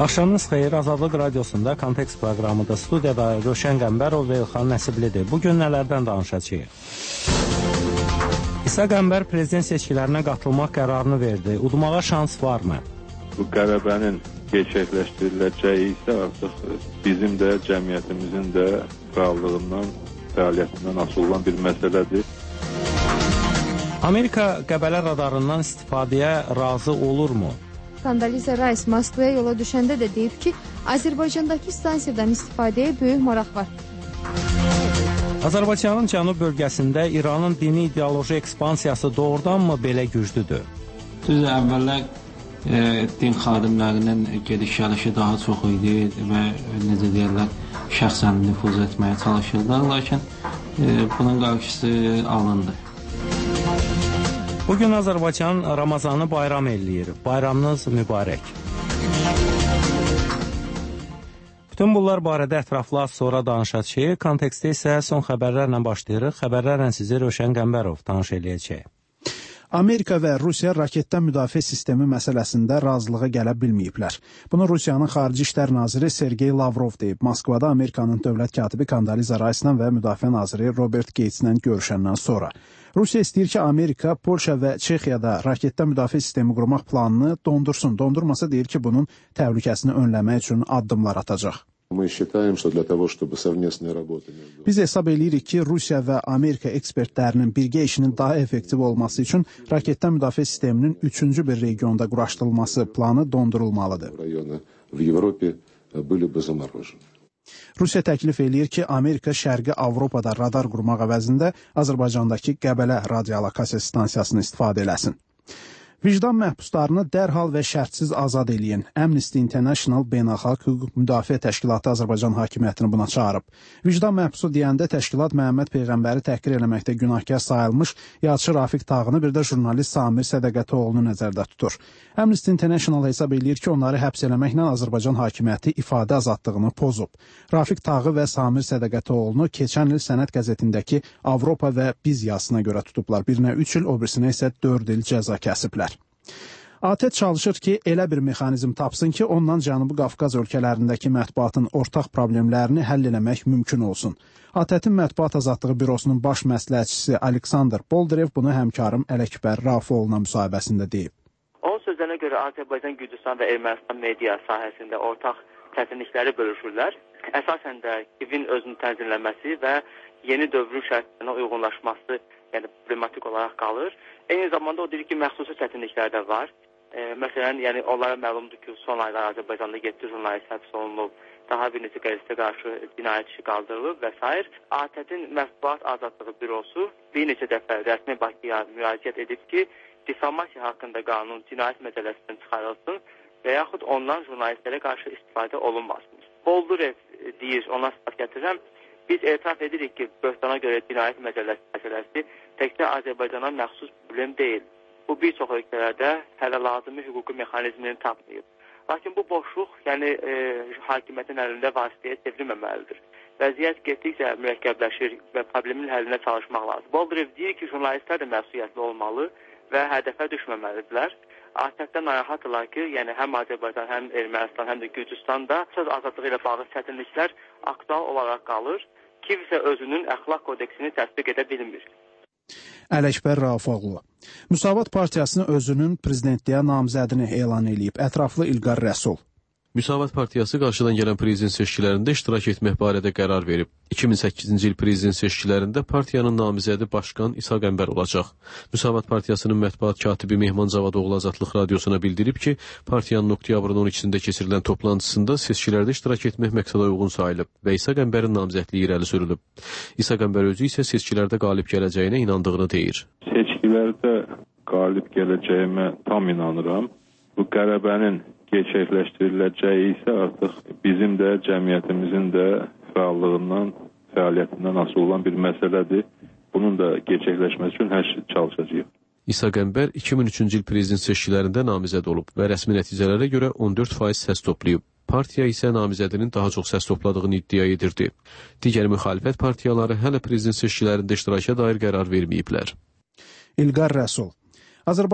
Axşamınız xeyir, Azadlıq Radiosunda Kontekst proqramıda studiyada Rövşən Qəmbərov və İlxan Nəsiblidir. Bugün nələrdən danışacağıq? İsa Qəmbər prezident seçkilərinə qatılmaq qərarını verdi. Udmağa şans varmı? Bu qələbənin gerçəkləşdiriləcəyi isə artıq bizim də, cəmiyyətimizin də fəaliyyətindən asılı olan bir məsələdir. Amerika Qəbələ radarından istifadəyə razı olurmu? Kondoliza Rice Moskvaya yola düşəndə də deyib ki, Azərbaycandakı stansiyadan istifadəyə böyük maraq var. Azərbaycanın cənub bölgəsində İranın dini ideoloji ekspansiyası doğrudanmı belə güclüdür? Düz əvvəllər din xadimlərinin gediş-gəlişi daha çox idi və necə deyirlər, şəxsən nüfuz etməyə çalışırlar, lakin bunun qarşısı alındı. Bugün Azərbaycan Ramazanı bayram eləyir. Bayramınız mübarək. Bütün bunlar barədə ətraflı az sonra danışacağıq. Kontekstdə isə son xəbərlərlə başlayırıq. Xəbərlərlə sizi Rövşən Qəmbərov tanış eləyəcək. Amerika və Rusiya raketdən müdafiə sistemi məsələsində razılığa gələ bilməyiblər. Bunu Rusiyanın Xarici İşlər Naziri Sergey Lavrov deyib. Moskvada Amerikanın dövlət katibi Kondoliza Rice-la və Müdafiə Naziri Robert Gates-la görüşəndən sonra. Rusiya istəyir ki, Amerika, Polşa və Çexiyada raketdən müdafiə sistemi qurmaq planını dondursun. Dondurmasa deyir ki, bunun təhlükəsini önləmək üçün addımlar atacaq. Biz hesab edirik ki, Rusiya və Amerika ekspertlərinin birgə işinin daha effektiv olması üçün raketdən müdafiə sisteminin üçüncü bir regionda quraşdırılması planı dondurulmalıdır. Rusiya təklif eləyir ki, Amerika Şərqi Avropada radar qurmaq əvəzində Azərbaycandakı Qəbələ radiolokasiya stansiyasını istifadə eləsin. Vicdan məhbuslarını dərhal və şərtsiz azad eləyin. Amnesty International Beynəlxalq Hüquq Müdafiə Təşkilatı Azərbaycan hakimiyyətini buna çağırıb. Vicdan məhbusu deyəndə təşkilat Məhəmməd Peyğəmbəri təhqir eləməkdə günahkar sayılmış yazıçı Rafiq Tağını, bir də jurnalist Samir Sədəqətoğlunu nəzərdə tutur. Amnesty International hesab eləyir ki, onları həbs eləməklə Azərbaycan hakimiyyəti ifadə azadlığını pozub. Rafiq Tağı və Samir Sədəqətoğlunu keçən il Sənət qəzetindəki Avropa və Biz yazısına görə tutublar. Birinə 3 il, o birisinə isə 4 il cəza kəsiblər. ATƏT çalışır ki, elə bir mexanizm tapsın ki, ondan Cənubi Qafqaz ölkələrindəki mətbuatın ortaq problemlərini həll eləmək mümkün olsun. ATƏT-in Mətbuat Azadlığı Bürosunun baş məsləhətçisi Aleksandr Bolderev bunu həmkarım Ələkbər Rafoğlu'na müsahibəsində deyib. Onun sözlərinə görə Azərbaycan, Gürcüstan və Ermənistan media sahəsində ortaq çətinlikləri bölüşürlər. Əsasən də KİV-in özünü tənzimləməsi və yeni dövrün şərtlərinə uyğunlaşması problematik olaraq qalır. Eyni zamanda o deyir ki, məxsusi çətinliklər də var. Məsələn, onlara məlumdur ki, son aylar Azərbaycanda 7 jurnalist həbs olunub, daha bir neçə qəzetə qarşı cinayət işi qaldırılıb və s. ATƏT-in Mətbuat Azadlığı Bürosu bir neçə dəfə rəsmi Bakıya müraciət edib ki, difamasiya haqqında qanun cinayət məcəlləsindən çıxarılsın və yaxud ondan jurnalistlərə qarşı istifadə olunmasın. Boldurev deyir, ona stat gətirirəm. Biz etiraf edirik ki, böhtana görə cinayət məcəlləsi təkcə Azərbaycana məxsus problem deyil. Bu bir çox ölkələrdə hələ lazımi hüquqi mexanizmini tapmayıb. Lakin bu boşluq, hakimiyyətin əlində vasitəyə çevrilməməlidir. Vəziyyət getdikcə mürəkkəbləşir və problemin həllinə çalışmaq lazım. Boldurev deyir ki, jurnalistlər də məsuliyyətli olmalı və hədəfə düşməməlidirlər. ATƏT-dən narahatdırlar ki, həm Azərbaycan, həm Ermənistan, həm də Gürcüstanda söz azadlığı ilə bağlı çətinliklər aktual olaraq qalır. KİV isə özünün əxlaq kodeksini təsdiq edə bilmir. Ələkbər Rafoğlu. Müsavat Partiyasının özünün prezidentliyə namizədini elan edib. Ətraflı İlqar Rəsul. Müsavat Partiyası qarşıdan gələn prezident seçkilərində iştirak etmək barədə qərar verib. 2008-ci il prezident seçkilərində partiyanın namizədi Başqan İsa Qəmbər olacaq. Müsavat Partiyasının mətbuat katibi Mehman Cavadoğlu Azadlıq Radiosuna bildirib ki, partiyanın oktyabrın 12-sində keçirilən toplantısında seçkilərdə iştirak etmək məqsədə uyğun sayılıb və İsa Qəmbərin namizədliyi irəli sürülüb. İsa Qəmbər özü isə seçkilərdə qalib gələcəyinə inandığını deyir. Seçkilərdə qalib gələcəyimə tam inanıram. Bu qələbənin gerçəkləşdiriləcəyi isə artıq bizim də, cəmiyyətimizin də fəaliyyətindən asılı olan bir məsələdir. Bunun da gerçəkləşməsi üçün hər şey çalışacağıq. İsa Qəmbər 2003-cü il prezident seçkilərində namizəd olub və rəsmi nəticələrə görə 14% səs toplayıb. Partiya isə namizədinin daha çox səs topladığını iddia edirdi. Digər müxalifət partiyaları hələ prezident seçkilərində iştiraka dair qərar verməyiblər. İlqar Rəsul.